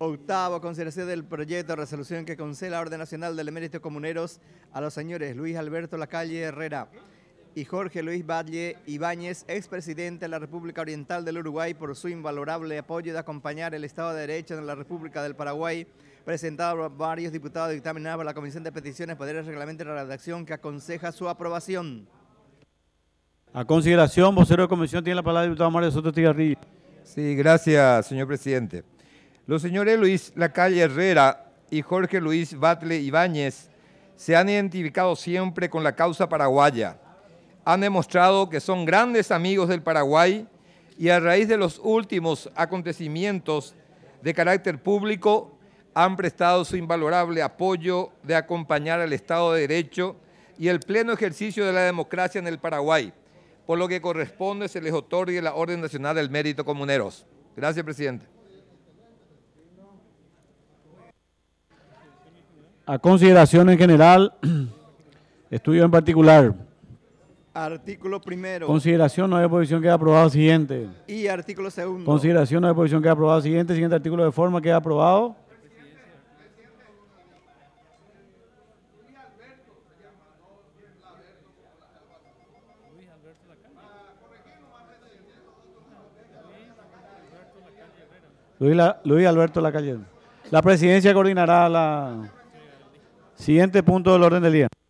Octavo, consideración del proyecto de resolución que concede la Orden Nacional del Emérito Comuneros a los señores Luis Alberto Lacalle Herrera y Jorge Luis Batlle Ibáñez, expresidente de la República Oriental del Uruguay, por su invalorable apoyo de acompañar el Estado de Derecho en la República del Paraguay, presentado por varios diputados y dictaminado por la Comisión de Peticiones, Poderes, Reglamento y Redacción, que aconseja su aprobación. A consideración, vocero de comisión, tiene la palabra el diputado Mario Soto Estigarribia. Sí, gracias, señor presidente. Los señores Luis Lacalle Herrera y Jorge Luis Batlle Ibáñez se han identificado siempre con la causa paraguaya. Han demostrado que son grandes amigos del Paraguay y a raíz de los últimos acontecimientos de carácter público han prestado su invalorable apoyo de acompañar al Estado de Derecho y el pleno ejercicio de la democracia en el Paraguay, por lo que corresponde se les otorgue la Orden Nacional del Mérito Comuneros. Gracias, presidente. A consideración en general, estudio en particular. Artículo primero. Consideración, no hay oposición, queda aprobado. Siguiente. Y artículo segundo. Consideración, no hay oposición, queda aprobado. Siguiente artículo de forma, queda aprobado. Luis Alberto Lacalle. La presidencia coordinará la siguiente punto del orden del día.